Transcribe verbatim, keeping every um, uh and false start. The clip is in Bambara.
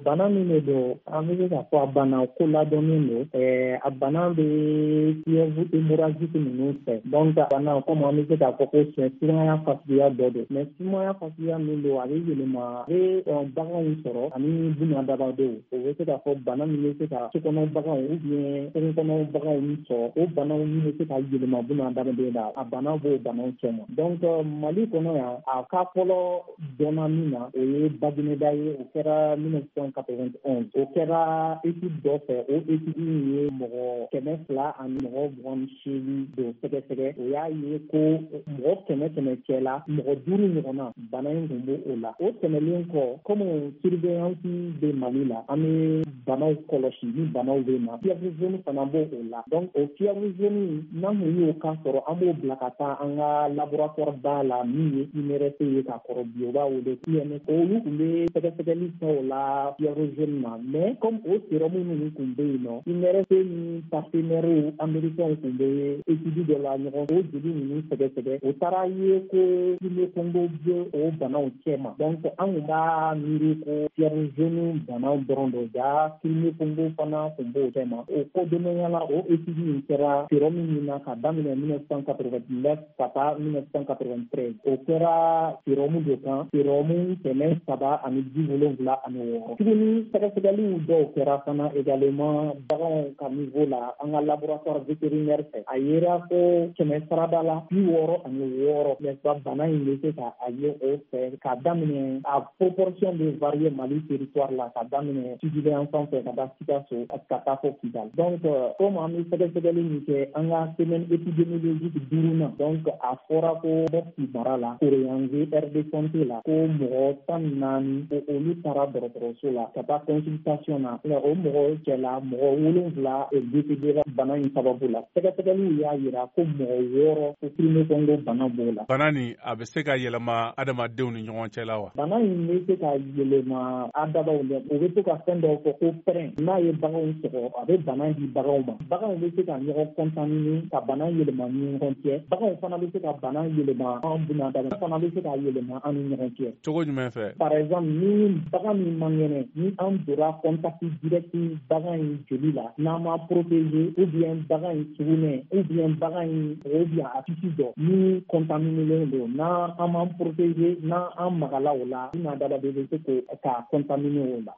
bana min de don an bɛ se k'a fɔ a bana ko ladɔnnen don ɛɛ a bana bɛ fièvre hémorragique ninnu fɛ donc a bana comme an bɛ se k'a fɔ ko c'est sumaya fasuguya dɔ don mais sumaya fasuguya min don a bɛ yɛlɛma a bɛ baganw sɔrɔ ani bunahadamadenw o bɛ se k'a fɔ bana min bɛ se ka sokɔnɔ baganw ou bien kungo kɔnɔ baganw min sɔrɔ o banaw min bɛ se ka yɛlɛma bunahadamaden na a bana b'o banaw cɛma donc Mali kɔnɔ yan a ka fɔlɔ dɔnna min na o ye Bagineda ye o kɛra mille neuf cent quatre-vingt-onze o kɛra étude dɔ fɛ o étude in ye mɔgɔ kɛmɛ fila ani mɔgɔ mugan ni seegin don sɛgɛsɛgɛ o y'a ye ko mɔgɔ kɛmɛ kɛmɛ cɛ la mɔgɔ duuru ɲɔgɔnna bana in tun b'o o la o tɛmɛlen kɔ comme surveillance bɛ Mali la an bɛ banaw kɔlɔsi ni banaw bɛ na fièvre jaune fana b'o o la donc o fièvre jaune n'an kun y'o cas sɔrɔ an b'o bila ka taa an ka laboratoire ba la min ye I N R S ye k'a kɔrɔ bi o b'a wele I N S olu tun bɛ sɛgɛsɛgɛli kɛ o la fièvre jaune na mais comme o sérum ninnu tun bɛ yen nɔ I N R S ni partenaires américains tun bɛ étude dɔ la ɲɔgɔn o joli ninnu sɛgɛsɛgɛ o taara ye ko Guinée Congo bɛ o banaw cɛma donc an kun b'a miiri ko fièvre jaune banaw dɔrɔn don ja Guinée Congo fana tun b'o cɛma o kodɔnnenya la o étude in kɛra sérum min na ka daminɛ mille neuf cent quatre-vingt-neuf ka taa mille neuf cent quatre-vingt-treize o kɛra sérum de kan sérum kɛmɛ saba ani bi wolonwula ani wɔɔrɔ tuguni sɛgɛsɛgɛliw dɔw kɛra fana également baganw ka niveau la an ka laboratoire vétérinaire fɛ a yera ko kɛmɛ sarada la bi wɔɔrɔ ani wɔɔrɔ n'est-ce pas bana in bɛ se ka a ye o fɛ ka daminɛ a proportion de varier Mali territoire la ka daminɛ Sud yan fan fɛ ka taa Sikaso ka taa fɔ Kidal donc comme an bɛ sɛgɛsɛgɛli min kɛ an ka semaine épidémiologique duurunan donc a fɔra ko Mopti mara la Koroyange R D Santé la ko mɔgɔ tan ni naani ko olu taara dɔgɔtɔrɔso la ka taa consultation na o mɔgɔ cɛla mɔgɔ wolonwula décédera bana in sababu la sɛgɛsɛgɛliw y'a yira ko mɔgɔ wɔɔrɔ ko Guinée Congo bana b'o la bana nin a bɛ se ka yɛlɛma adamadenw ni ɲɔgɔn cɛ la wa bana in bɛ se ka yɛlɛma adamaw la o bɛ se ka fɛn dɔw fɔ ko pɛrɛn n'a ye baganw sɔgɔ a bɛ bana di baganw ma baganw bɛ se ka ɲɔgɔn contaminer ka bana yɛlɛma ni ɲɔgɔn cɛ baganw fana bɛ se ka bana yɛlɛma an bunahadamaden fana bɛ se ka yɛlɛma an ni ɲɔgɔn cɛ cogo jumɛn fɛ par exemple ni bagan min man kɛnɛ ni an donna contact direct bagan in joli la n'an ma protéger ou bien bagan in sugunɛ ou bien bagan in ou bien a tisi dɔ ni contaminelen don n'an an m'an protéger n'an an magala o la bunahadamaden bɛ se ka contaminer o la